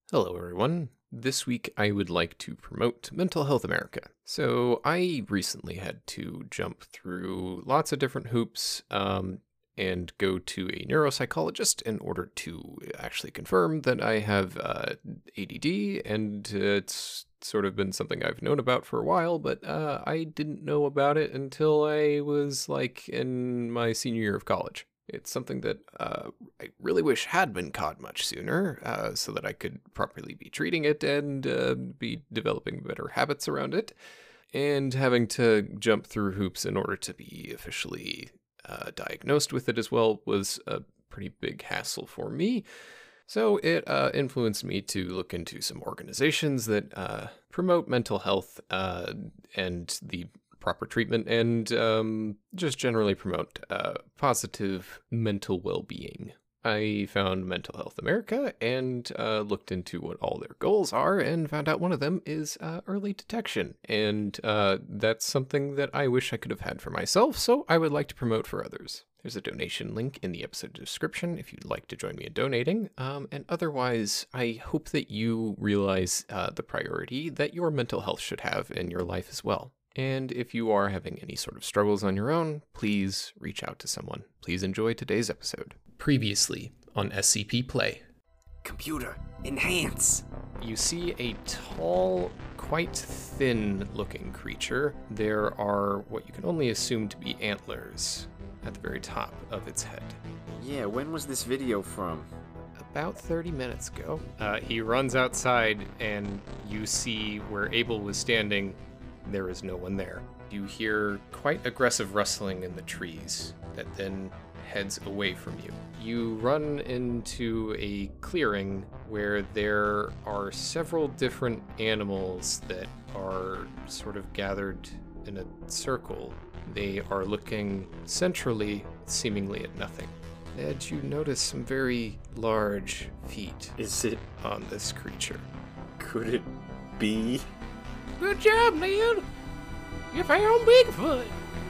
Hello, everyone. This week I would like to promote Mental Health America. So, I recently had to jump through lots of different hoops and go to a neuropsychologist in order to actually confirm that I have ADD, and it's sort of been something I've known about for a while, but I didn't know about it until I was like in my senior year of college. It's something that I really wish had been caught much sooner, so that I could properly be treating it and be developing better habits around it. And having to jump through hoops in order to be officially diagnosed with it as well was a pretty big hassle for me. So it influenced me to look into some organizations that promote mental health and the proper treatment and just generally promote positive mental well-being. I found Mental Health America and looked into what all their goals are and found out one of them is early detection. And that's something that I wish I could have had for myself, so I would like to promote for others. There's a donation link in the episode description if you'd like to join me in donating. And otherwise, I hope that you realize the priority that your mental health should have in your life as well. And if you are having any sort of struggles on your own, please reach out to someone. Please enjoy today's episode. Previously on SCP Play. Computer, enhance! You see a tall, quite thin-looking creature. There are what you can only assume to be antlers at the very top of its head. Yeah, when was this video from? About 30 minutes ago. He runs outside, and you see where Abel was standing. There is no one there. You hear quite aggressive rustling in the trees that then heads away from you. You run into a clearing where there are several different animals that are sort of gathered in a circle. They are looking centrally, seemingly at nothing. Ed, you notice some very large feet Is it... on this creature. could it be? Good job, man! You found Bigfoot!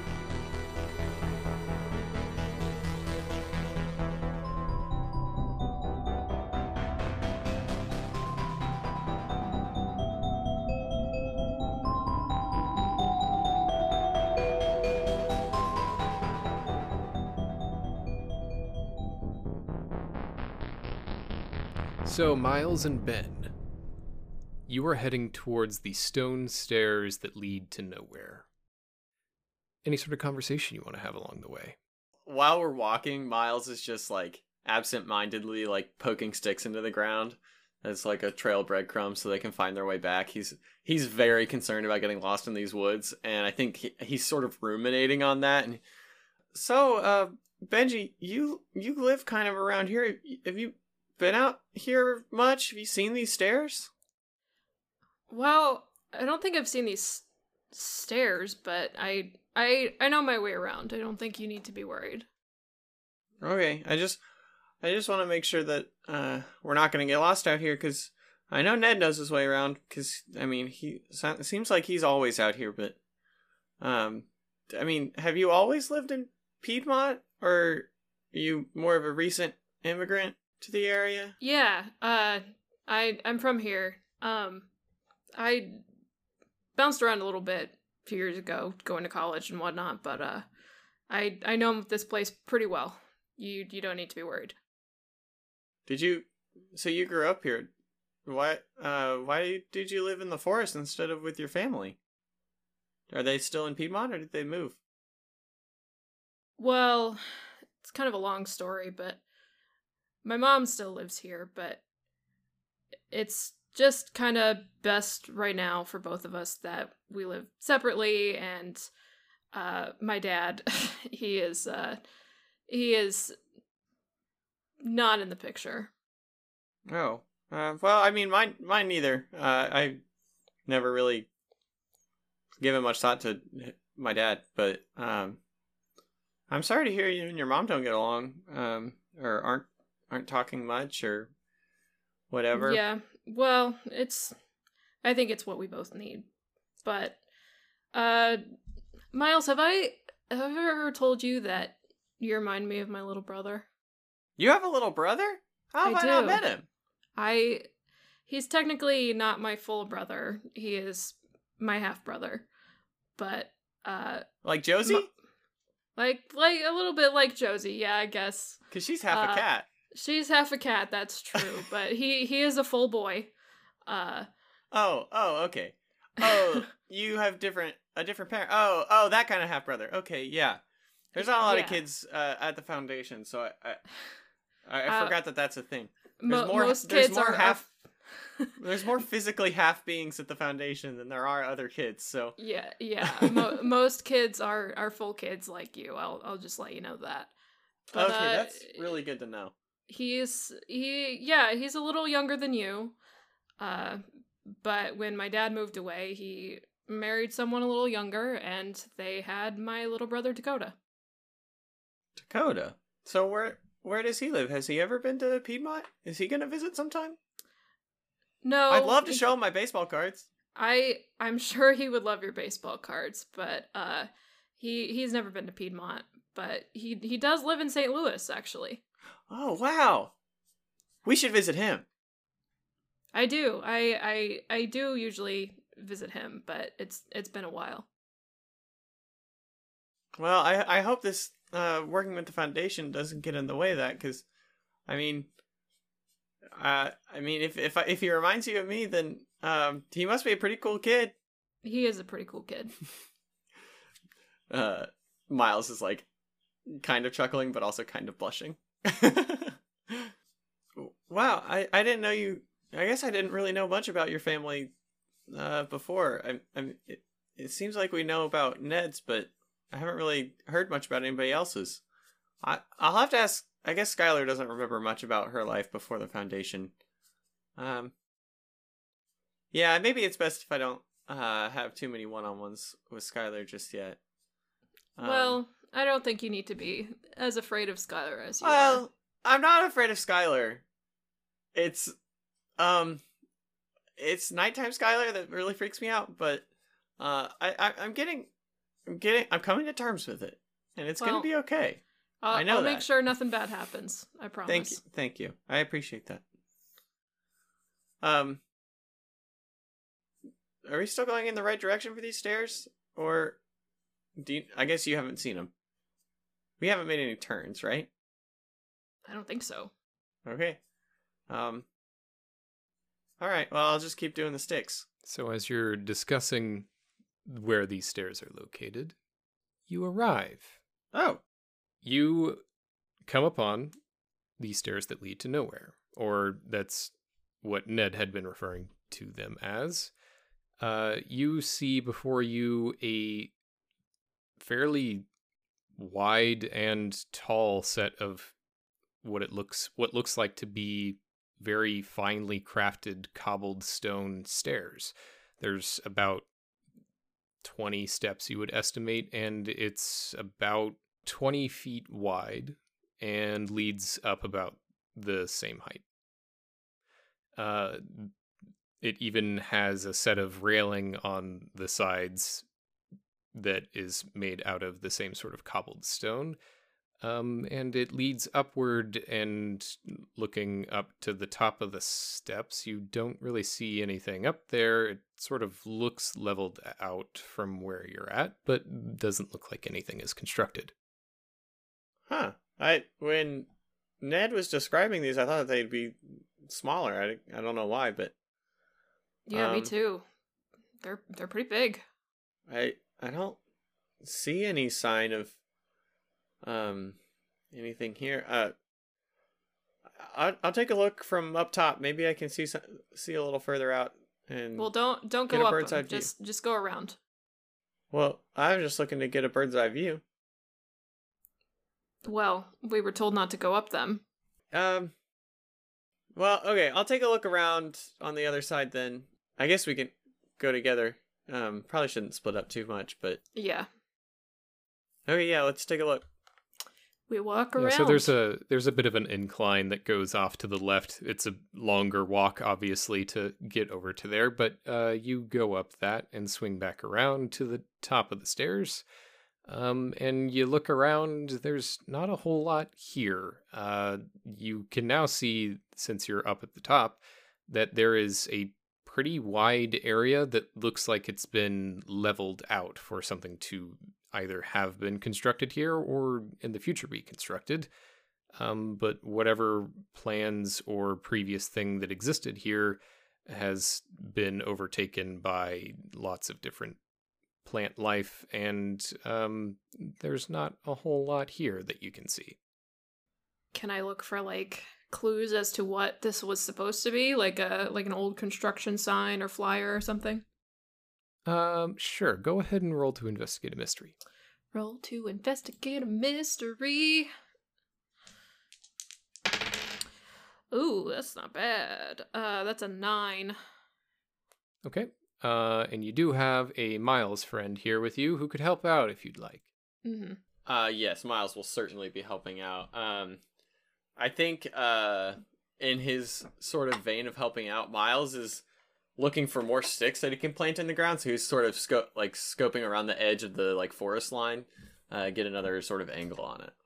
So, Miles and Ben, you are heading towards the stone stairs that lead to nowhere. Any sort of conversation you want to have along the way? While we're walking, Miles is just like absent-mindedly like poking sticks into the ground as like a trail of breadcrumbs so they can find their way back. He's very concerned about getting lost in these woods, and I think he's sort of ruminating on that. And so, Benji, you live kind of around here. Have you been out here much? Have you seen these stairs? Well, I don't think I've seen these stairs, but I know my way around. I don't think you need to be worried. Okay, I just want to make sure that we're not going to get lost out here, because I know Ned knows his way around, because, I mean, it seems like he's always out here, but, I mean, have you always lived in Piedmont, or are you more of a recent immigrant to the area? Yeah, I'm from here. I bounced around a little bit a few years ago, going to college and whatnot, but I know this place pretty well. You don't need to be worried. So you grew up here. Why did you live in the forest instead of with your family? Are they still in Piedmont, or did they move? Well, it's kind of a long story, but my mom still lives here, but it's just kind of best right now for both of us that we live separately, and my dad, he is not in the picture. Oh, well, I mean, mine neither. I never really given much thought to my dad, but I'm sorry to hear you and your mom don't get along, or aren't talking much, or whatever. Yeah, well, I think it's what we both need. But, Miles, have I ever told you that you remind me of my little brother? You have a little brother? How have I not met him? he's technically not my full brother. He is my half brother. But Like Josie? like a little bit like Josie, yeah, I guess. Because she's half a cat. She's half a cat, that's true, but he is a full boy. Oh, okay. Oh, you have a different parent. Oh, that kind of half brother. Okay, yeah. There's not a lot of kids at the foundation, so I forgot that that's a thing. There's more physically half beings at the foundation than there are other kids. So yeah. Most kids are full kids like you. I'll just let you know that. But, okay, that's really good to know. He's a little younger than you. But when my dad moved away, he married someone a little younger, and they had my little brother Dakota. Dakota. So where does he live? Has he ever been to Piedmont? Is he gonna visit sometime? No. I'd love to show him my baseball cards. I'm sure he would love your baseball cards, but he's never been to Piedmont, but he does live in St. Louis, actually. Oh wow. We should visit him. I do. I do usually visit him, but it's been a while. Well, I hope this working with the foundation doesn't get in the way of that, because if he reminds you of me, then he must be a pretty cool kid. He is a pretty cool kid. Miles is like kind of chuckling, but also kind of blushing. Wow, I didn't know you. I guess I didn't really know much about your family before. It seems like we know about Ned's, but I haven't really heard much about anybody else's. I'll have to ask. I guess Skylar doesn't remember much about her life before the foundation. Yeah, maybe it's best if I don't have too many one-on-ones with Skylar just yet. Well, I don't think you need to be as afraid of Skylar as you are. Well, I'm not afraid of Skylar. It's nighttime Skylar that really freaks me out, but I'm coming to terms with it, and it's gonna be okay. I know I'll that. make sure nothing bad happens. I promise. Thank you. I appreciate that. Are we still going in the right direction for these stairs, or I guess you haven't seen them. We haven't made any turns, right? I don't think so. Okay. All right. Well, I'll just keep doing the sticks. So as you're discussing where these stairs are located, you arrive. Oh. You come upon these stairs that lead to nowhere, or that's what Ned had been referring to them as. You see before you a fairly wide and tall set of what looks like to be very finely crafted cobbled stone stairs. There's about 20 steps, you would estimate, and it's about 20 feet wide and leads up about the same height. It even has a set of railing on the sides that is made out of the same sort of cobbled stone. And it leads upward, and looking up to the top of the steps, you don't really see anything up there. It sort of looks leveled out from where you're at, but doesn't look like anything is constructed. Huh. When Ned was describing these, I thought they'd be smaller. I don't know why, but yeah, me too. They're pretty big. I don't see any sign of anything here. I'll take a look from up top. Maybe I can see a little further out. And well, don't go up them. Just go around. Well, I was just looking to get a bird's eye view. Well, we were told not to go up them. Well, okay. I'll take a look around on the other side then. I guess we can go together. Probably shouldn't split up too much, but yeah. Okay, yeah. Let's take a look. We walk around. Yeah, so there's a bit of an incline that goes off to the left. It's a longer walk, obviously, to get over to there, but you go up that and swing back around to the top of the stairs. And you look around, there's not a whole lot here. You can now see, since you're up at the top, that there is a pretty wide area that looks like it's been leveled out for something to either have been constructed here or in the future be constructed. But whatever plans or previous thing that existed here has been overtaken by lots of different plant life, and there's not a whole lot here that you can see. Can I look for like clues as to what this was supposed to be, like an old construction sign or flyer or something? Sure. Go ahead and roll to investigate a mystery. Roll to investigate a mystery. Ooh, that's not bad. That's a 9. Okay. And you do have a Miles friend here with you who could help out if you'd like. Mm-hmm. Yes, Miles will certainly be helping out. I think in his sort of vein of helping out, Miles is looking for more sticks that he can plant in the ground. So he's sort of scoping around the edge of the like forest line, get another sort of angle on it.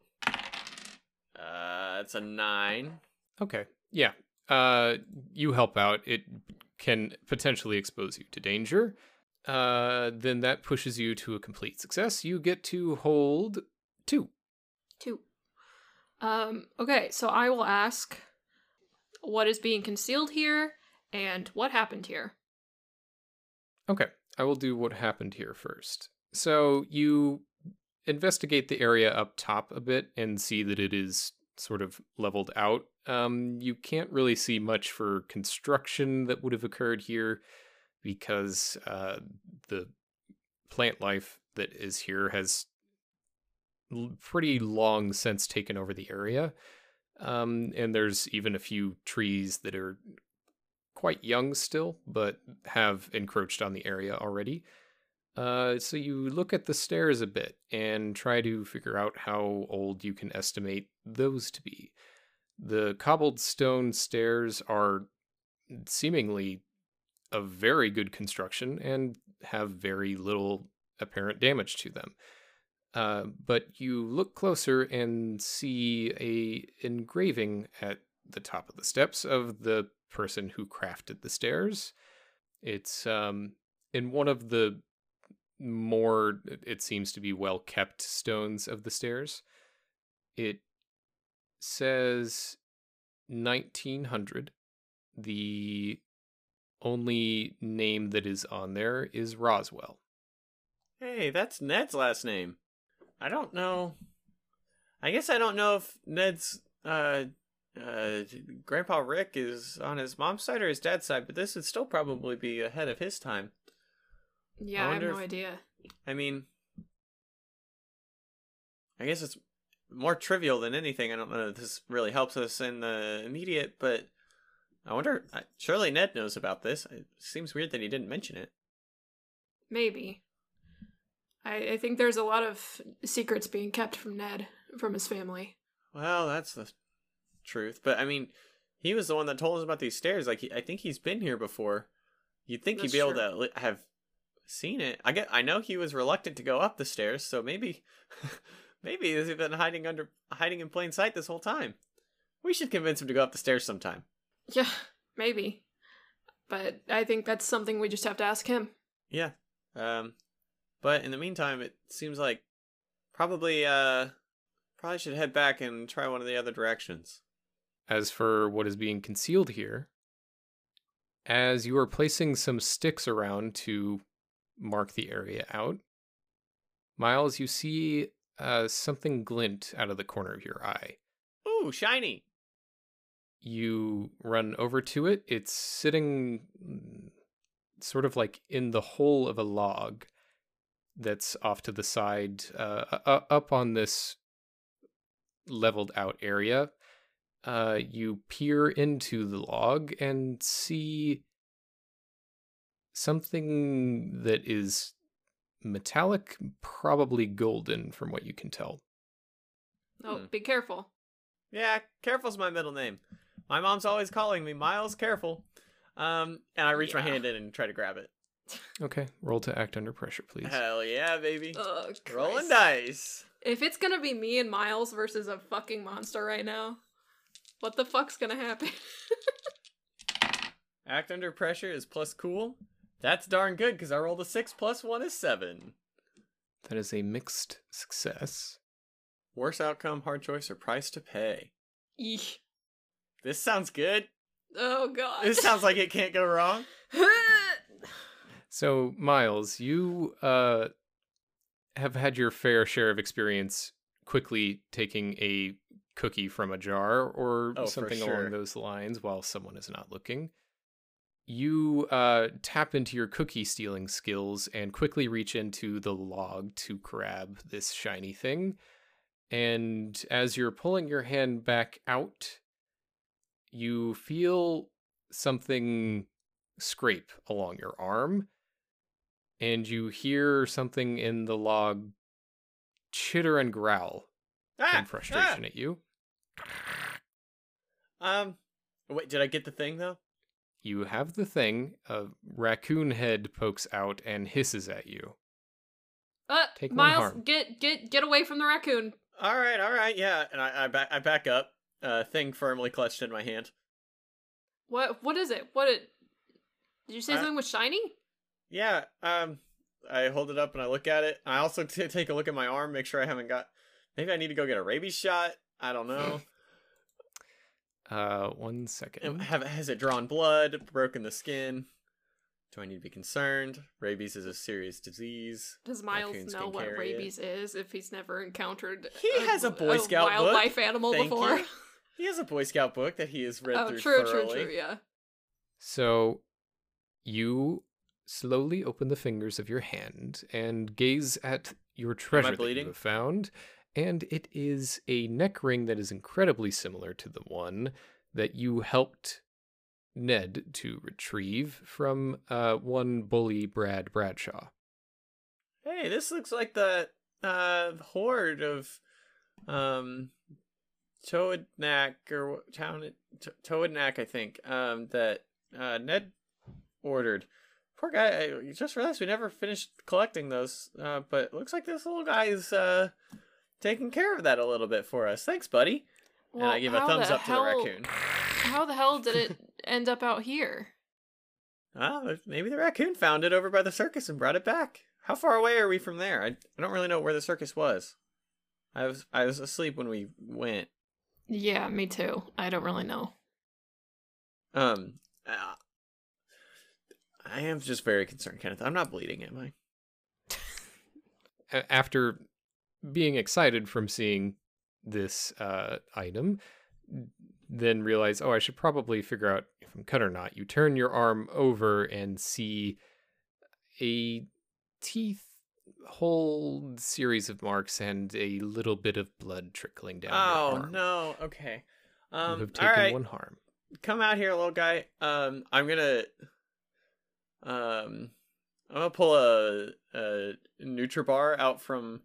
It's a 9. Okay. Yeah. You help out. It can potentially expose you to danger. Then that pushes you to a complete success. You get to hold 2. 2. Okay, so I will ask what is being concealed here and what happened here. Okay, I will do what happened here first. So you investigate the area up top a bit and see that it is sort of leveled out. You can't really see much for construction that would have occurred here because the plant life that is here has pretty long since taken over the area. And there's even a few trees that are quite young still, but have encroached on the area already. So you look at the stairs a bit and try to figure out how old you can estimate those to be. The cobbled stone stairs are seemingly of very good construction and have very little apparent damage to them. But you look closer and see a engraving at the top of the steps of the person who crafted the stairs. It's in one of the more, it seems to be well-kept stones of the stairs. It says 1900. The only name that is on there is Roswell. Hey, that's Ned's last name. I don't know. I guess I don't know if Ned's Grandpa Rick is on his mom's side or his dad's side, but this would still probably be ahead of his time. Yeah, I have no idea. I mean, I guess it's more trivial than anything. I don't know if this really helps us in the immediate, but I wonder, surely Ned knows about this. It seems weird that he didn't mention it. Maybe. I think there's a lot of secrets being kept from Ned, from his family. Well, that's the truth. But, I mean, he was the one that told us about these stairs. Like, I think he's been here before. You'd think he'd be able to have seen it. I know he was reluctant to go up the stairs, so maybe he's been hiding in plain sight this whole time. We should convince him to go up the stairs sometime. Yeah, maybe. But I think that's something we just have to ask him. Yeah. But in the meantime, it seems like probably should head back and try one of the other directions. As for what is being concealed here, as you are placing some sticks around to mark the area out, Miles, you see something glint out of the corner of your eye. Ooh, shiny! You run over to it. It's sitting sort of like in the hole of a log that's off to the side, up on this leveled out area. You peer into the log and see something that is metallic, probably golden from what you can tell. Oh, be careful. Yeah, careful's my middle name. My mom's always calling me Miles Careful. And I reach my hand in and try to grab it. Okay, roll to act under pressure, please. Hell yeah, baby. Oh, Christ. Rolling dice. If it's gonna be me and Miles versus a fucking monster right now, what the fuck's gonna happen? Act under pressure is plus cool. That's darn good because I rolled a 6 plus 1 is 7. That is a mixed success. Worst outcome, hard choice, or price to pay. Eesh. This sounds good. Oh god. This sounds like it can't go wrong. So, Miles, you have had your fair share of experience quickly taking a cookie from a jar or Oh, for something sure. along those lines while someone is not looking. You tap into your cookie stealing skills and quickly reach into the log to grab this shiny thing. And as you're pulling your hand back out, you feel something scrape along your arm. And you hear something in the log chitter and growl in frustration at you. Wait, did I get the thing though? You have the thing. A raccoon head pokes out and hisses at you. Take one Miles, harm. get away from the raccoon. All right, yeah. And I back up. Thing firmly clutched in my hand. What is it? Did you say something was shiny? Yeah. I hold it up and I look at it. I also take a look at my arm, make sure I haven't got. Maybe I need to go get a rabies shot. I don't know. 1 second. Has it drawn blood? Broken the skin? Do I need to be concerned? Rabies is a serious disease. Does Miles Raccoons know can what carry rabies is if he's never encountered He has a Boy Scout book. wildlife animal Thank before? you. He has a Boy Scout book that he has read Oh, through true, thoroughly. yeah. So you slowly open the fingers of your hand and gaze at your treasure that you bleeding? have found. And it is a neck ring that is incredibly similar to the one that you helped Ned to retrieve from one bully Brad Bradshaw. Hey, this looks like the horde of Toadnack or Toadnack, I think, that Ned ordered. Poor guy, I just realized we never finished collecting those, but it looks like this little guy is taking care of that a little bit for us. Thanks, buddy. Well, And I give a how thumbs the up to the hell- raccoon. How the hell did it end up out here? Maybe the raccoon found it over by the circus and brought it back. How far away are we from there? I don't really know where the circus was. I was asleep when we went. Yeah, me too. I don't really know. I am just very concerned, Kenneth. I'm not bleeding, am I? After being excited from seeing this item, then realize, oh, I should probably figure out if I'm cut or not. You turn your arm over and see a teeth hole series of marks and a little bit of blood trickling down your arm. No. Okay. You have All taken right. one harm. Come out here, little guy. I'm gonna pull a Nutribar out from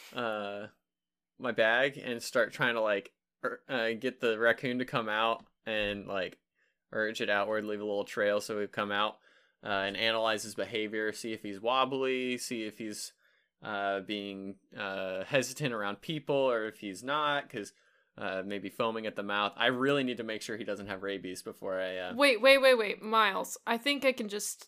my bag and start trying to get the raccoon to come out and urge it outward, leave a little trail so we've come out and analyze his behavior, see if he's wobbly, see if he's being hesitant around people or if he's not, because maybe foaming at the mouth. I really need to make sure he doesn't have rabies before I Wait, Miles. I think I can just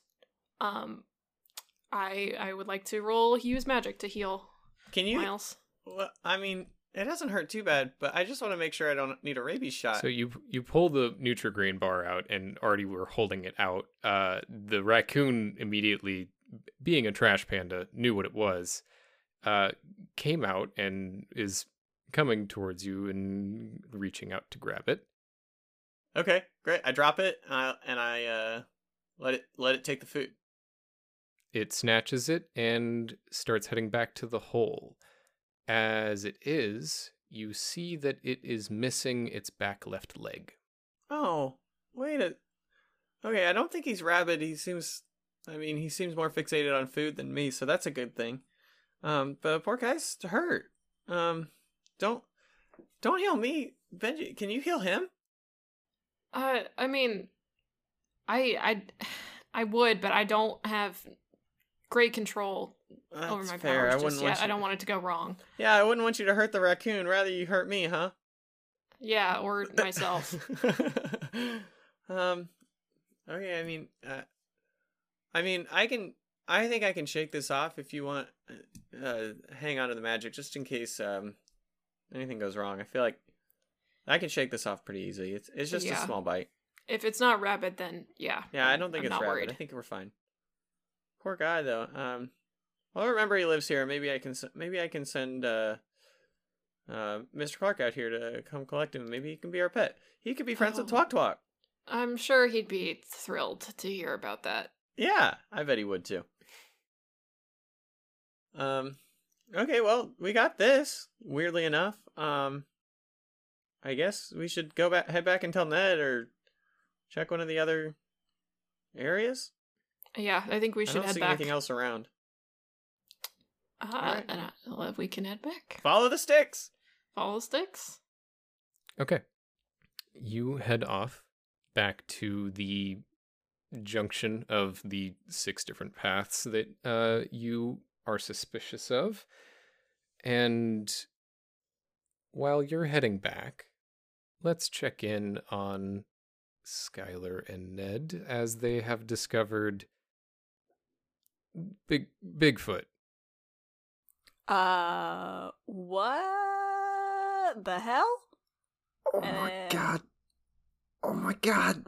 I would like to roll use magic to heal Can you? Miles. Well, I mean, it doesn't hurt too bad, but I just want to make sure I don't need a rabies shot. So you pull the Nutri-Grain bar out and already were holding it out. The raccoon immediately, being a trash panda, knew what it was, came out and is coming towards you and reaching out to grab it. Okay, great. I drop it and I let it take the food. It snatches it and starts heading back to the hole. As it is, you see that it is missing its back left leg. Oh, okay, I don't think he's rabid. He seems more fixated on food than me, so that's a good thing. But the poor guy's hurt. Don't heal me, Benji. Can you heal him? I mean, I would, but I don't have great control over my fair. powers just yet. I don't want it to go wrong. Yeah, I wouldn't want you to hurt the raccoon. Rather you hurt me, huh? Yeah, or myself. Okay, I think I can shake this off if you want. Hang on to the magic just in case anything goes wrong. I feel like I can shake this off pretty easily. It's just a small bite. If it's not rabid, then yeah. Yeah, I don't think I'm it's not rabid. worried. I think we're fine. Poor guy though. Well, remember he lives here. Maybe I can send Mr. Clark out here to come collect him. Maybe he can be our pet. He could be friends with Twok Twok. I'm sure he'd be thrilled to hear about that. Yeah, I bet he would too. Okay, well, we got this. Weirdly enough, I guess we should head back and tell Ned, or check one of the other areas. Yeah, I think we should I don't head see back. anything else around. Alright. And we can head back. Follow the sticks. Follow the sticks. Okay. You head off back to the junction of the 6 different paths that you are suspicious of. And while you're heading back, let's check in on Skylar and Ned as they have discovered Bigfoot. What the hell? Oh my god. Oh my god.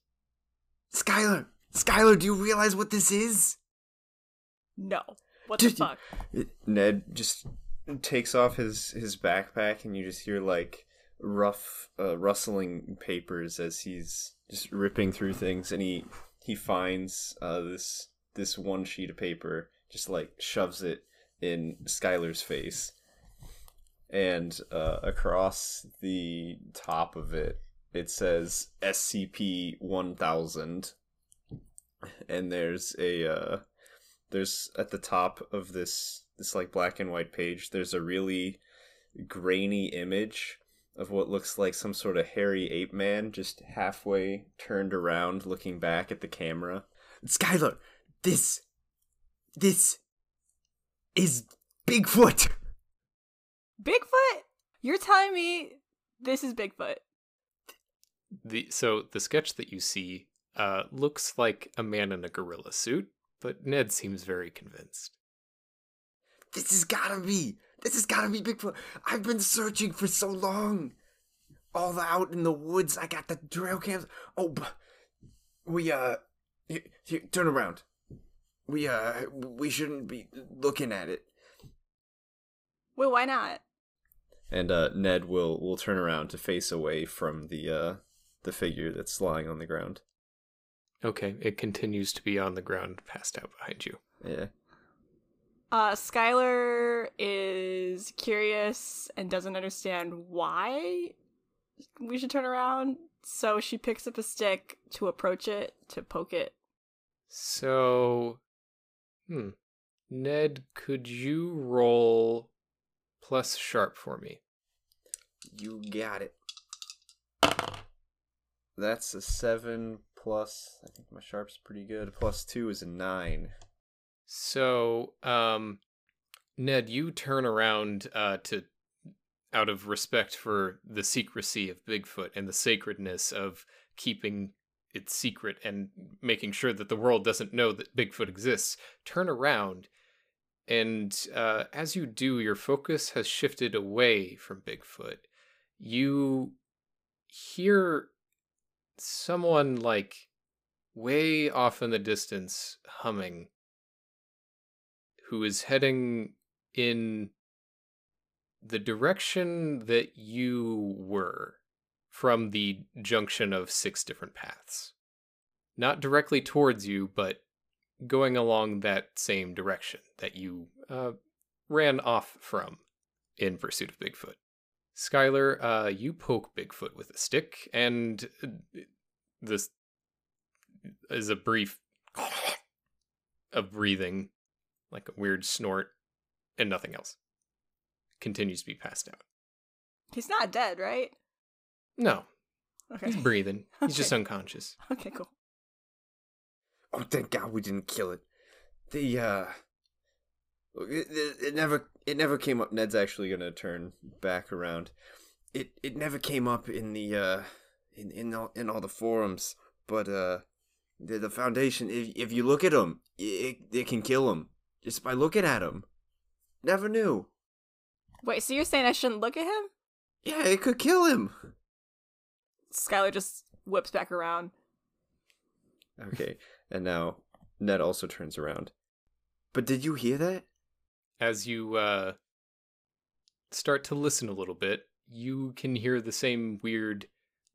Skylar, do you realize what this is? No. What the fuck? Ned just takes off his backpack, and you just hear like rough rustling papers as he's just ripping through things, and he finds this one sheet of paper, just like shoves it in Skylar's face, and across the top of it says SCP-1000, and there's at the top of this like black and white page, there's a really grainy image of what looks like some sort of hairy ape man just halfway turned around looking back at the camera. Skylar, this is Bigfoot. Bigfoot? You're telling me this is Bigfoot? So the sketch that you see looks like a man in a gorilla suit, but Ned seems very convinced. This has gotta be Bigfoot. I've been searching for so long. All out in the woods. I got the trail cams. Oh, we here, turn around. We shouldn't be looking at it. Wait, why not? And Ned will turn around to face away from the figure that's lying on the ground. Okay, it continues to be on the ground, passed out behind you. Yeah. Skylar is curious and doesn't understand why we should turn around, so she picks up a stick to approach it, to poke it. So, Ned, could you roll plus sharp for me? You got it. That's a 7 plus, I think my sharp's pretty good, plus 2 is a 9. So, Ned, you turn around out of respect for the secrecy of Bigfoot and the sacredness of keeping it secret and making sure that the world doesn't know that Bigfoot exists. Turn around, and as you do, your focus has shifted away from Bigfoot. You hear someone like way off in the distance humming, who is heading in the direction that you were from the junction of 6 different paths. Not directly towards you, but going along that same direction that you ran off from in pursuit of Bigfoot. Skylar, you poke Bigfoot with a stick, and this is a brief of breathing, like a weird snort, and nothing else. Continues to be passed out. He's not dead, right? No, Okay. he's breathing. He's Okay. just unconscious. Okay, cool. Oh, thank God we didn't kill it. It never came up. Ned's actually gonna turn back around. It never came up in the in all the forums, but They're the Foundation. If you look at them, it can kill them just by looking at them. Never knew. Wait, so you're saying I shouldn't look at him? Yeah, it could kill him. Skylar just whips back around. Okay, and now Ned also turns around. But did you hear that? As you start to listen a little bit, you can hear the same weird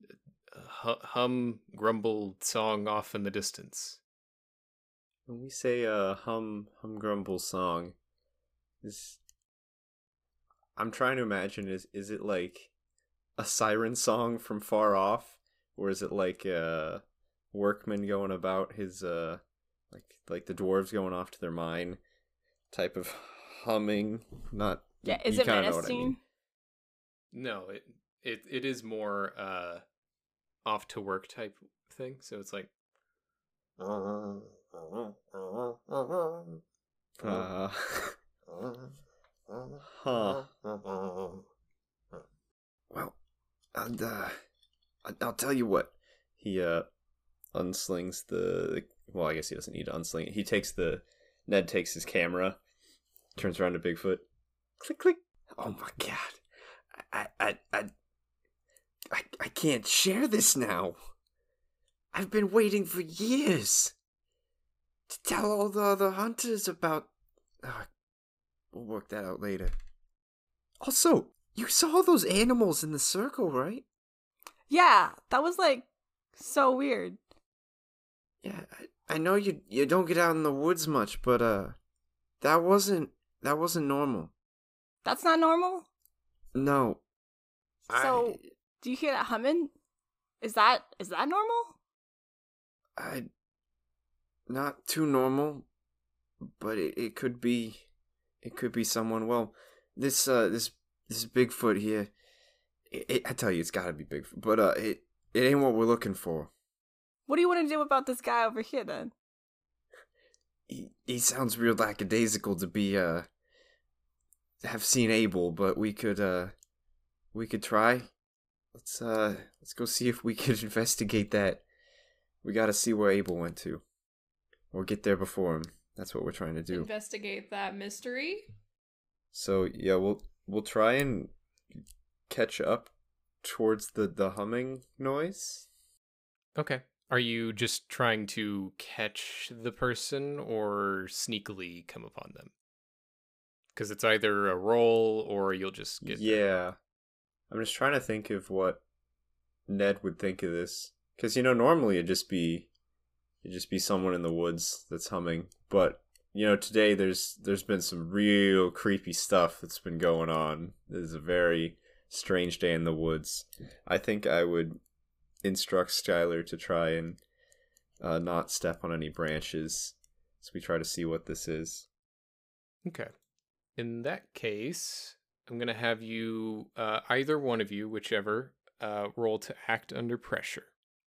hum, grumble song off in the distance. When we say hum grumble song, I'm trying to imagine is it like a siren song from far off, or is it like a workman going about his like the dwarves going off to their mine type of humming? Not Yeah, is you it kinda know what I menacing? mean. No, it is more off to work type thing. So it's like Uh, huh. Well, I'll tell you what. He unslings the. Well, I guess he doesn't need to unsling it. He takes the. Ned takes his camera, turns around to Bigfoot. Click click. Oh my god. I can't share this now. I've been waiting for years to tell all the other hunters about. We'll work that out later. Also, you saw those animals in the circle, right? Yeah, that was like so weird. Yeah, I know you don't get out in the woods much, but that wasn't normal. That's not normal? No. So, do you hear that humming? Is that normal? I not too normal, but it could be someone. Well, this Bigfoot here, I tell you, it's got to be Bigfoot, but it ain't what we're looking for. What do you want to do about this guy over here then? He sounds real lackadaisical to be have seen Abel, but we could try. Let's go see if we could investigate that. We got to see where Abel went to, or get there before him. That's what we're trying to do. Investigate that mystery. So yeah, we'll try and catch up towards the humming noise. okay. Are you just trying to catch the person or sneakily come upon them? Because it's either a roll or you'll just get there. Yeah, I'm just trying to think of what Ned would think of this. Because normally it'd just be someone in the woods that's humming. But today there's been some real creepy stuff that's been going on. This is a very strange day in the woods. I think I would instruct Skylar to try and not step on any branches, so we try to see what this is. Okay. In that case, I'm going to have you, either one of you, whichever, roll to act under pressure.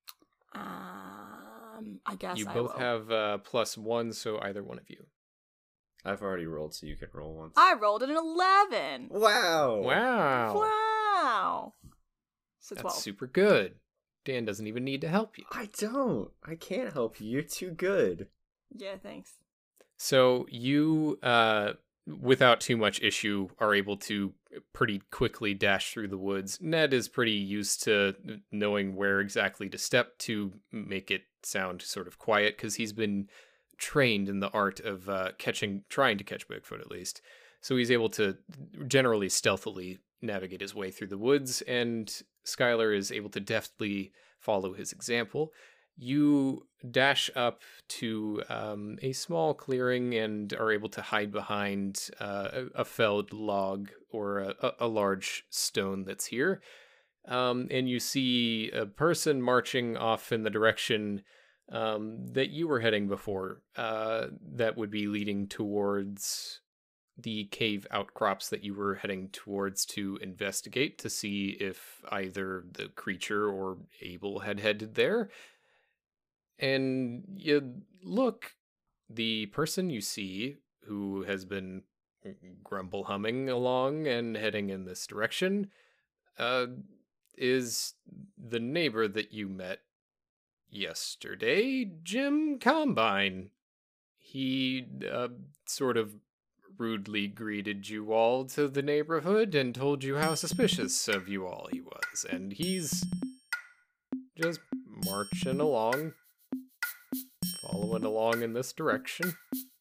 I guess You I both will. have +1, so either one of you. I've already rolled, so you can roll once. I rolled an 11. Wow! Wow. Wow. So 12. That's super good. Dan doesn't even need to help you. I don't. I can't help you. You're too good. Yeah, thanks. So you, without too much issue, are able to pretty quickly dash through the woods. Ned is pretty used to knowing where exactly to step to make it sound sort of quiet, because he's been trained in the art of trying to catch Bigfoot at least. So he's able to generally stealthily navigate his way through the woods, and Skylar is able to deftly follow his example. You dash up to a small clearing and are able to hide behind a felled log or a large stone that's here. And you see a person marching off in the direction that you were heading before, that would be leading towards the cave outcrops that you were heading towards to investigate, to see if either the creature or Abel had headed there. And you look, the person you see who has been grumble humming along and heading in this direction is the neighbor that you met yesterday, Jim Combine. He sort of rudely greeted you all to the neighborhood and told you how suspicious of you all he was, and he's just marching along, following along in this direction.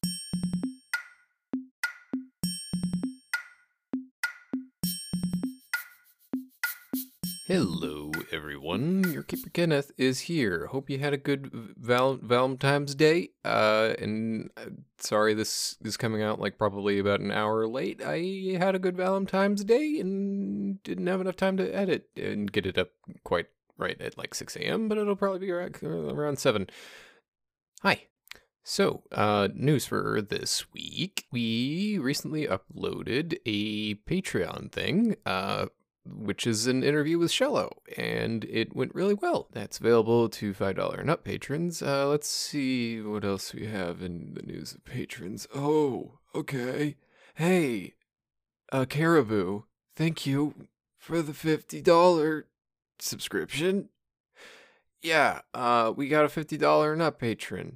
Hello, everyone. Your Keeper Kenneth is here. Hope you had a good Valentine's Day. Sorry this is coming out like probably about an hour late. I had a good Valentine's Day and didn't have enough time to edit and get it up quite right at like 6 a.m., but it'll probably be around 7. Hi. So, news for this week. We recently uploaded a Patreon thing, which is an interview with Shello, and it went really well. That's available to $5 and up patrons. Let's see what else we have in the news of patrons. Oh, okay. Hey, Caribou, thank you for the $50 subscription. Yeah, we got a $50 and up patron.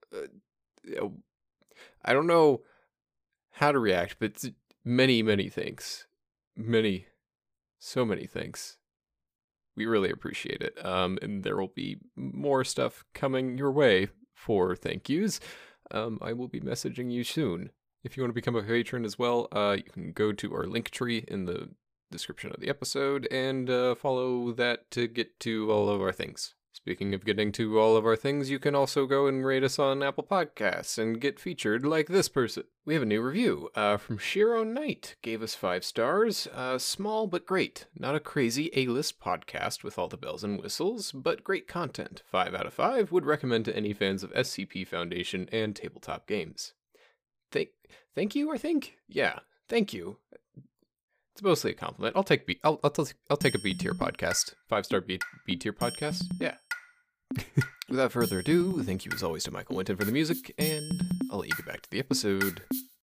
I don't know how to react, but many thanks. So many thanks. We really appreciate it. And there will be more stuff coming your way for thank yous. I will be messaging you soon. If you want to become a patron as well, you can go to our link tree in the description of the episode and follow that to get to all of our things. Speaking of getting to all of our things, you can also go and rate us on Apple Podcasts and get featured like this person. We have a new review from Shiro Knight. Gave us 5 stars. Small but great. Not a crazy A-list podcast with all the bells and whistles, but great content. 5 out of 5. Would recommend to any fans of SCP Foundation and tabletop games. Thank you, I think? Yeah, thank you. It's mostly a compliment. I'll take a B tier podcast. 5-star B tier podcast. Yeah. Without further ado, thank you as always to Michael Winton for the music, and I'll let you get back to the episode.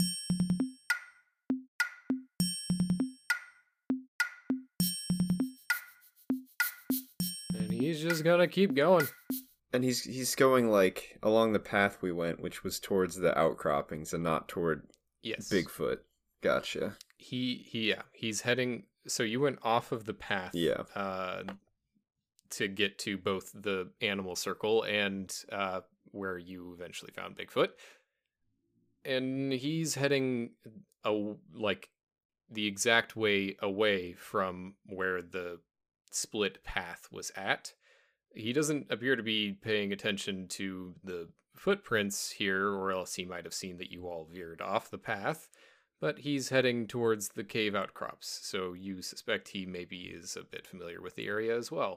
And he's just gonna keep going. And he's going like along the path we went, which was towards the outcroppings and not toward Bigfoot. Gotcha. He's heading. So you went off of the path. Yeah. To get to both the animal circle and where you eventually found Bigfoot. And he's heading like the exact way away from where the split path was at. He doesn't appear to be paying attention to the footprints here, or else he might have seen that you all veered off the path. But he's heading towards the cave outcrops, so you suspect he maybe is a bit familiar with the area as well.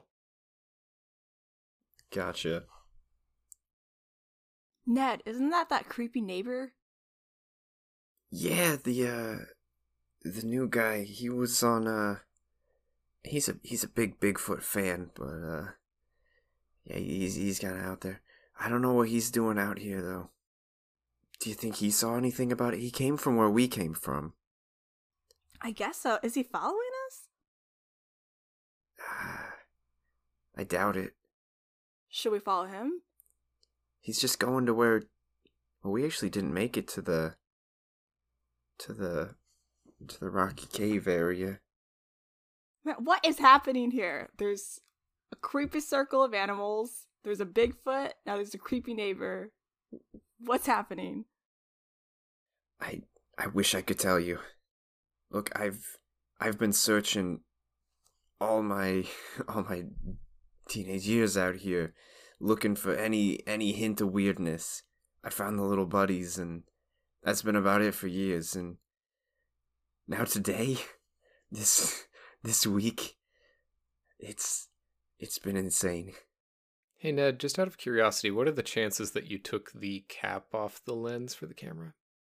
Gotcha. Ned, isn't that creepy neighbor? Yeah, the new guy. He was on. He's a big Bigfoot fan, but yeah, he's kind of out there. I don't know what he's doing out here though. Do you think he saw anything about it? He came from where we came from. I guess so. Is he following us? I doubt it. Should we follow him? He's just going to where... Well, we actually didn't make it to the rocky cave area. Man, what is happening here? There's a creepy circle of animals. There's a Bigfoot. Now there's a creepy neighbor. What's happening? I wish I could tell you. Look, I've been searching all my teenage years out here, looking for any hint of weirdness. I found the little buddies, and that's been about it for years. And now today, this week, it's been insane. Hey Ned, just out of curiosity, what are the chances that you took the cap off the lens for the camera?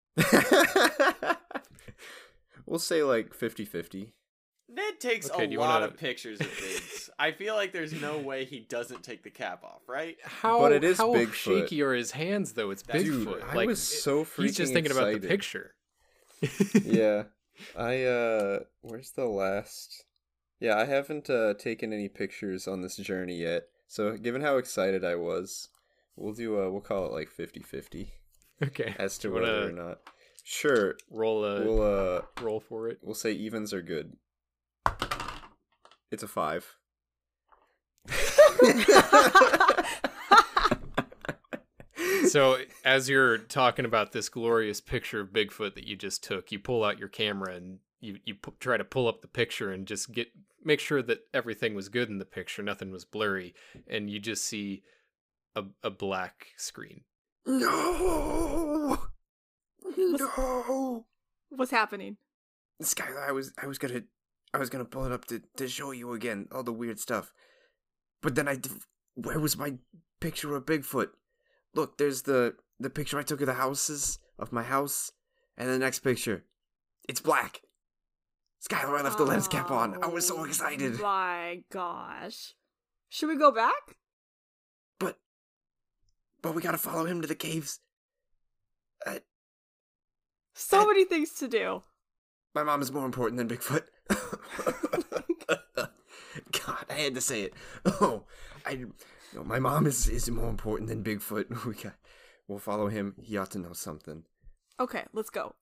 We'll say like 50-50. Ned takes a lot of pictures of things. I feel like there's no way he doesn't take the cap off, right? But it is how Bigfoot. shaky are his hands, though? It's Dude, Bigfoot. I was so freaking He's just thinking excited. about the picture. Yeah. Where's the last... Yeah, I haven't taken any pictures on this journey yet. So, given how excited I was, we'll call it like 50-50 Okay. as to You wanna whether or not. Sure, roll roll for it. we'll say evens are good. It's a 5. So, as you're talking about this glorious picture of Bigfoot that you just took, you pull out your camera and you try to pull up the picture and just make sure that everything was good in the picture, nothing was blurry, and you just see a black screen. No! No! What's happening? Skylar, I was gonna pull it up to show you again all the weird stuff, but then where was my picture of Bigfoot? Look, there's the picture I took of my house, and the next picture, it's black. Skylar, I left the lens cap on. I was so excited. My gosh. Should we go back? But we gotta follow him to the caves. So many things to do. My mom is more important than Bigfoot. God, I had to say it. No, my mom is more important than Bigfoot. We'll follow him. He ought to know something. Okay, let's go.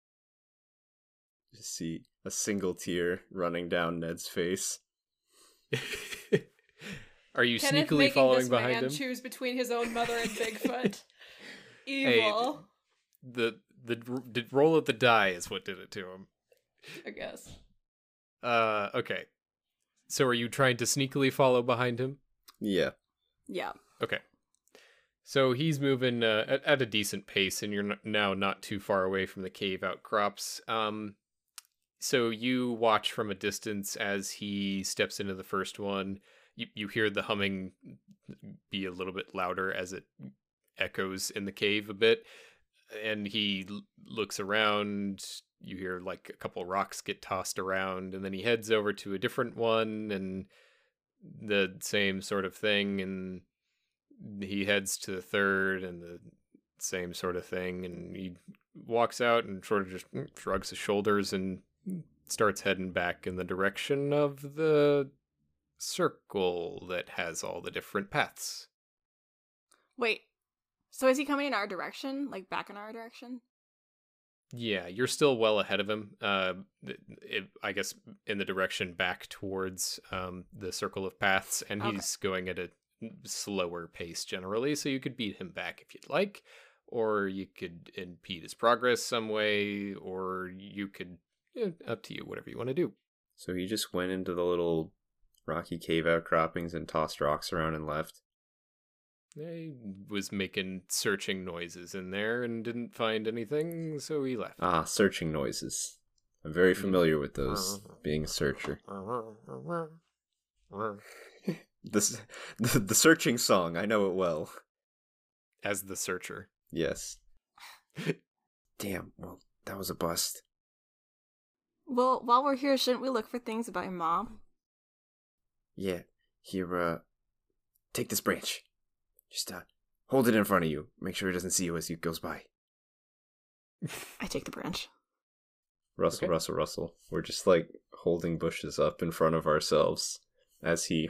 Just see a single tear running down Ned's face. Are you Kenneth sneakily making following this behind man him? choose between his own mother and Bigfoot. Evil, The roll of the die is what did it to him. I guess. Okay. So are you trying to sneakily follow behind him? Yeah. Yeah. Okay. So he's moving at a decent pace, and you're now not too far away from the cave outcrops. So you watch from a distance as he steps into the first one. You hear the humming be a little bit louder as it echoes in the cave a bit. And he looks around. You hear like a couple rocks get tossed around. And then he heads over to a different one and the same sort of thing. And he heads to the third and the same sort of thing. And he walks out and sort of just shrugs his shoulders and starts heading back in the direction of the circle that has all the different paths. Wait. So is he coming in our direction? Like back in our direction? Yeah, you're still well ahead of him. I guess in the direction back towards the circle of paths, and he's going at a slower pace generally, so you could beat him back if you'd like, or you could impede his progress some way, or you could, up to you, whatever you want to do. So he just went into the little rocky cave outcroppings and tossed rocks around and left. He was making searching noises in there and didn't find anything, so he left. Ah, searching noises. I'm very familiar with those, being a searcher. The searching song, I know it well. As the searcher. Yes. Damn, well, that was a bust. Well, while we're here, shouldn't we look for things about your mom? Yeah, here, take this branch. Just, hold it in front of you. Make sure he doesn't see you as he goes by. I take the branch. Rustle, Okay. rustle, rustle. We're just like holding bushes up in front of ourselves as he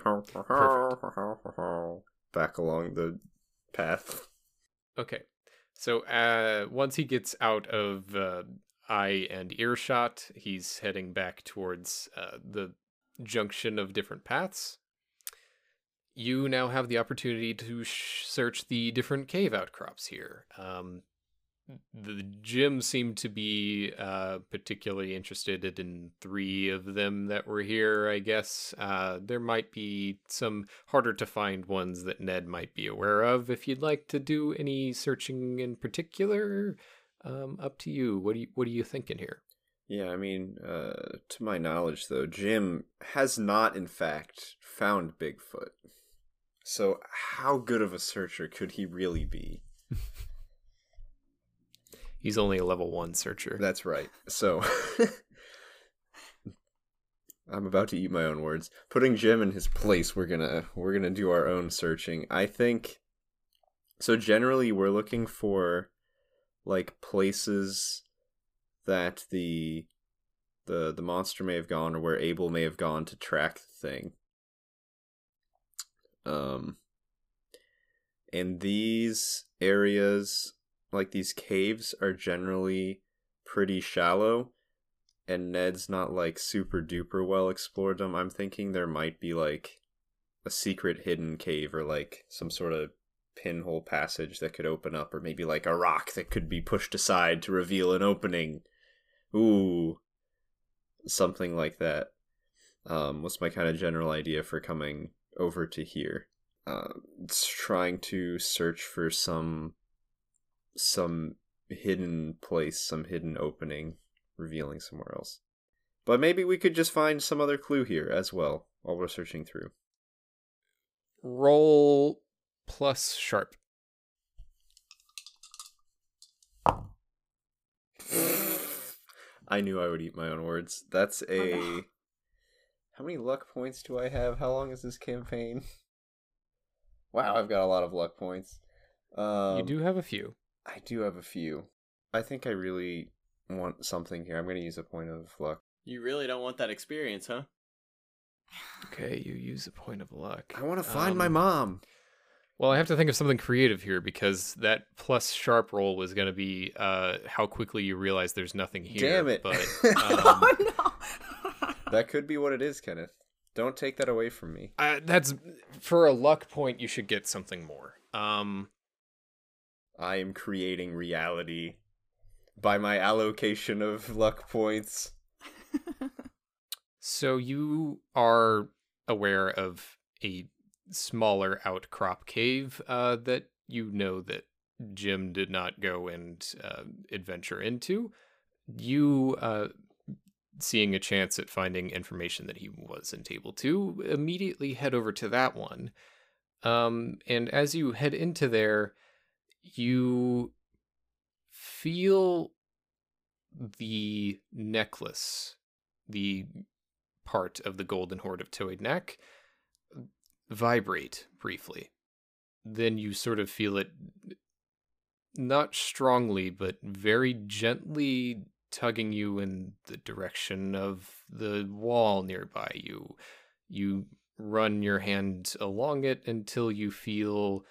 back along the path. Okay. So once he gets out of eye and earshot, he's heading back towards the junction of different paths. You now have the opportunity to search the different cave outcrops here. The gym seemed to be particularly interested in 3 of them that were here, I guess. There might be some harder to find ones that Ned might be aware of. If you'd like to do any searching in particular, up to you. What are you thinking here? Yeah, I mean, to my knowledge, though, Jim has not, in fact, found Bigfoot. So how good of a searcher could he really be? He's only a level 1 searcher. That's right. So I'm about to eat my own words. Putting Jim in his place, we're gonna do our own searching. I think so. Generally, we're looking for like places that the monster may have gone, or where Abel may have gone to track the thing. And these areas, like these caves, are generally pretty shallow, and Ned's not like super duper well explored them. I'm thinking there might be like a secret hidden cave or like some sort of pinhole passage that could open up, or maybe like a rock that could be pushed aside to reveal an opening. Ooh, something like that. What's my kind of general idea for coming over to here? It's trying to search for some hidden place, some hidden opening, revealing somewhere else. But maybe we could just find some other clue here as well while we're searching through. Roll plus sharp. I knew I would eat my own words. That's a... Oh, no. How many luck points do I have? How long is this campaign? Wow, I've got a lot of luck points. You do have a few. I do have a few. I think I really want something here. I'm going to use a point of luck. You really don't want that experience, huh? Okay, you use a point of luck. I want to find my mom. Well, I have to think of something creative here because that plus sharp roll was going to be how quickly you realize there's nothing here. Damn it. But Oh no. That could be what it is, Kenneth. Don't take that away from me. that's for a luck point. You should get something more. I am creating reality by my allocation of luck points. So you are aware of a smaller outcrop cave that you know that Jim did not go and adventure into. You, seeing a chance at finding information that he wasn't able to, immediately head over to that one. And as you head into there, you feel the necklace, the part of the golden hoard of Toad Neck, vibrate briefly. Then you sort of feel it, not strongly, but very gently tugging you in the direction of the wall nearby you. You run your hand along it until you feel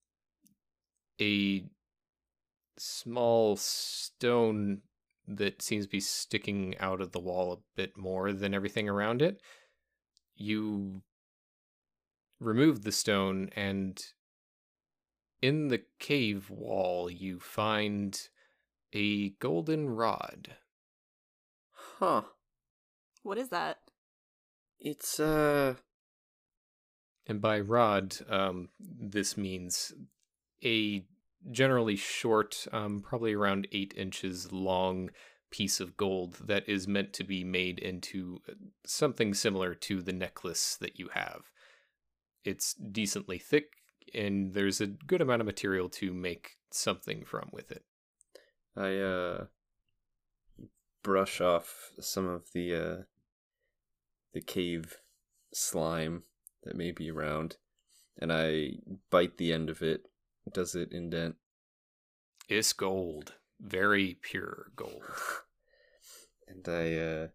a small stone that seems to be sticking out of the wall a bit more than everything around it. You remove the stone, and in the cave wall you find a golden rod. Huh. What is that? It's, And by rod, this means a generally short, probably around 8 inches long piece of gold that is meant to be made into something similar to the necklace that you have. It's decently thick, and there's a good amount of material to make something from with it. I brush off some of the cave slime that may be around, and I bite the end of it. Does it indent? It's gold. Very pure gold. And I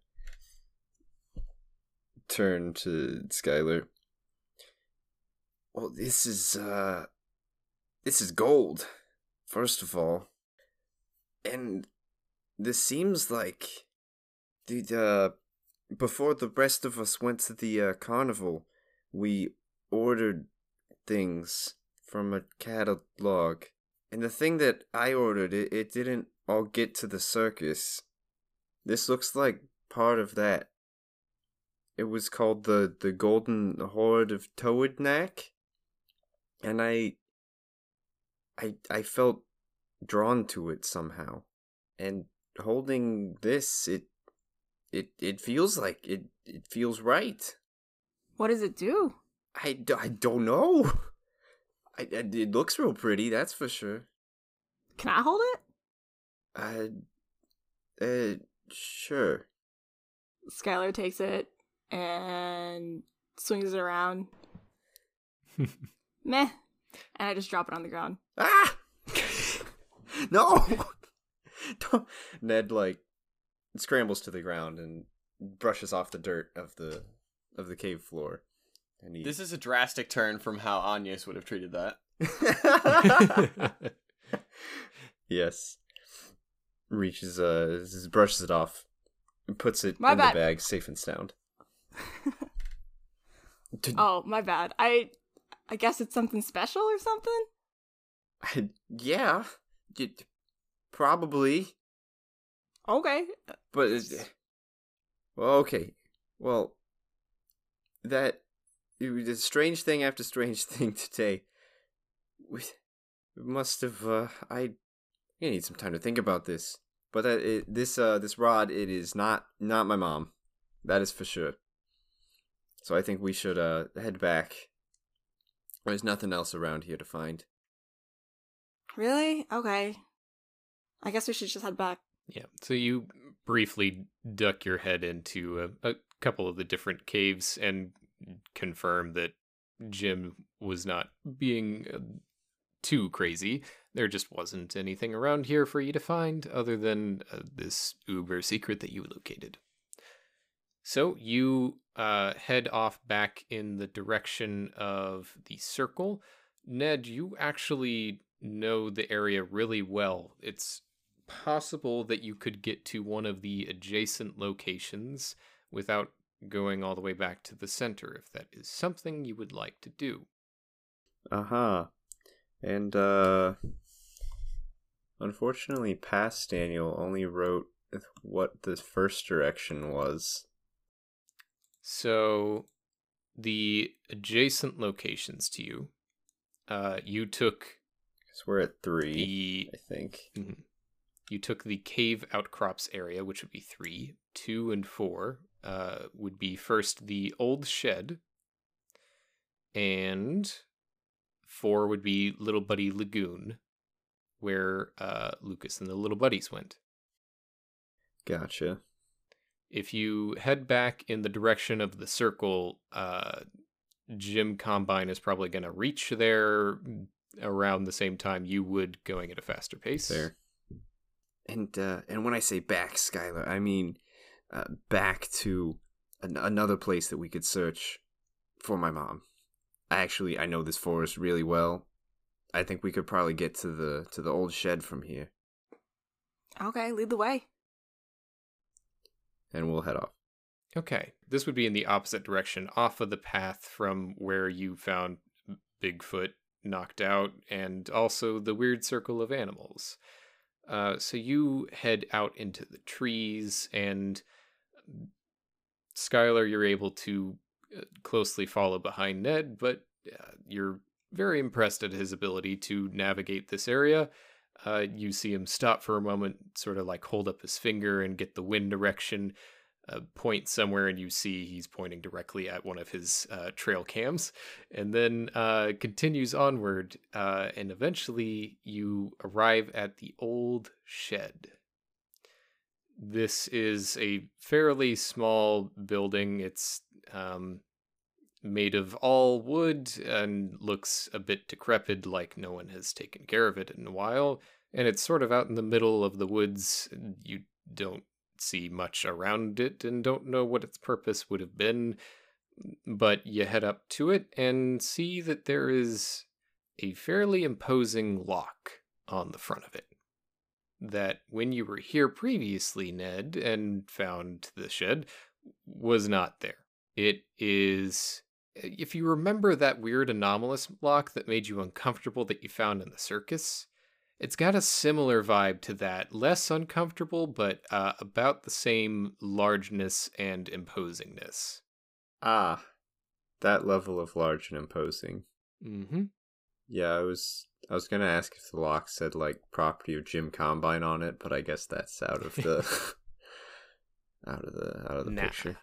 turn to Skylar. Well, this is gold, first of all. And this seems like before the rest of us went to the carnival, we ordered things from a catalog. And the thing that I ordered, it didn't all get to the circus. This looks like part of that. It was called the Golden Hoard of Toad Neck. And I felt drawn to it somehow. And holding this, it feels like it feels right. What does it do? I don't know. It looks real pretty, that's for sure. Can I hold it? Sure. Skylar takes it and swings it around. Meh. And I just drop it on the ground. Ah! No! Don't. Ned, like, scrambles to the ground and brushes off the dirt of the cave floor. And he... This is a drastic turn from how Agnes would have treated that. Yes. Reaches, brushes it off, and puts it My in bad. the bag, safe and sound. Oh, my bad. I guess it's something special or something? Yeah, probably. Okay. But well, okay. Well, it was a strange thing after strange thing today. We must have. I need some time to think about this. But this rod, it is not my mom. That is for sure. So I think we should head back. There's nothing else around here to find. Really? Okay. I guess we should just head back. Yeah, so you briefly duck your head into a couple of the different caves and confirm that Jim was not being too crazy. There just wasn't anything around here for you to find other than this uber secret that you located. So you head off back in the direction of the circle. Ned, you actually know the area really well. It's possible that you could get to one of the adjacent locations without going all the way back to the center, if that is something you would like to do. Uh-huh. And, unfortunately, Past Daniel only wrote what the first direction was. So, the adjacent locations to you, you took... Because we're at 3, I think. Mm-hmm. You took the cave outcrops area, which would be 3. 2 and 4 would be first the old shed, and 4 would be Little Buddy Lagoon, where Lucas and the Little Buddies went. Gotcha. If you head back in the direction of the circle, Jim Combine is probably going to reach there around the same time you would, going at a faster pace. There. And when I say back, Skylar, I mean back to another place that we could search for my mom. I know this forest really well. I think we could probably get to the old shed from here. Okay, lead the way. And we'll head off. Okay, this would be in the opposite direction, off of the path from where you found Bigfoot knocked out, and also the weird circle of animals. So you head out into the trees, and Skylar, you're able to closely follow behind Ned, but you're very impressed at his ability to navigate this area. You see him stop for a moment, sort of like hold up his finger and get the wind direction, point somewhere, and you see he's pointing directly at one of his trail cams, and then continues onward, and eventually you arrive at the old shed. This is a fairly small building. It's made of all wood and looks a bit decrepit, like no one has taken care of it in a while, and it's sort of out in the middle of the woods. You don't see much around it and don't know what its purpose would have been, but you head up to it and see that there is a fairly imposing lock on the front of it that, when you were here previously, Ned, and found the shed, was not there. It is, if you remember that weird anomalous lock that made you uncomfortable that you found in the circus, it's got a similar vibe to that. Less uncomfortable, but about the same largeness and imposingness. Ah, that level of large and imposing. Mm-hmm. Yeah, I was gonna ask if the lock said like property of Jim Combine on it, but I guess that's out of the out of the picture.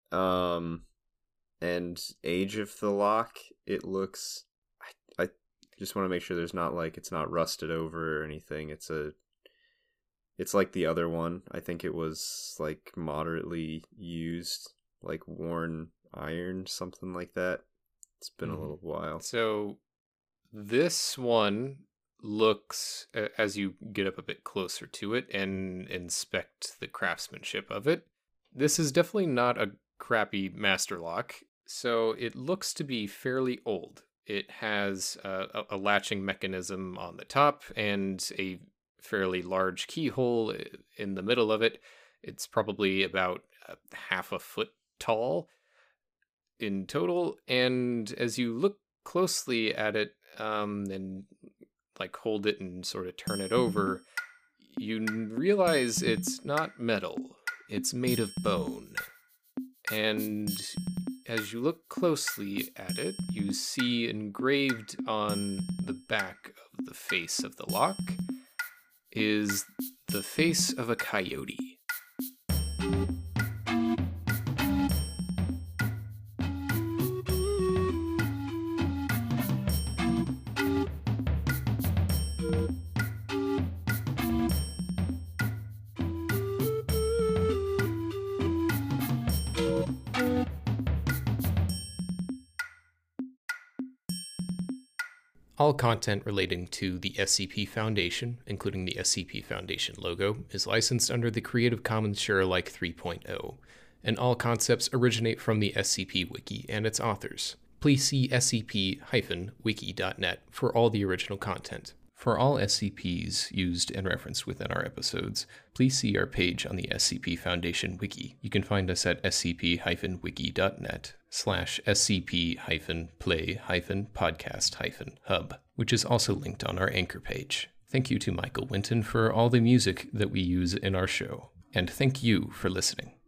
And age of the lock, it looks. I just want to make sure there's not like it's not rusted over or anything. It's like the other one. I think it was like moderately used, like worn iron, something like that. It's been a little while. So this one looks, as you get up a bit closer to it and inspect the craftsmanship of it, this is definitely not a crappy master lock. So it looks to be fairly old. It has a latching mechanism on the top and a fairly large keyhole in the middle of it. It's probably about half a foot tall in total. And as you look closely at it, and like hold it and sort of turn it over, you realize it's not metal. It's made of bone. And as you look closely at it, you see engraved on the back of the face of the lock is the face of a coyote. All content relating to the SCP Foundation, including the SCP Foundation logo, is licensed under the Creative Commons Sharealike 3.0, and all concepts originate from the SCP Wiki and its authors. Please see scp-wiki.net for all the original content. For all SCPs used and referenced within our episodes, please see our page on the SCP Foundation Wiki. You can find us at scp-wiki.net/scp-play-podcast-hub, which is also linked on our Anchor page. Thank you to Michael Winton for all the music that we use in our show, and thank you for listening.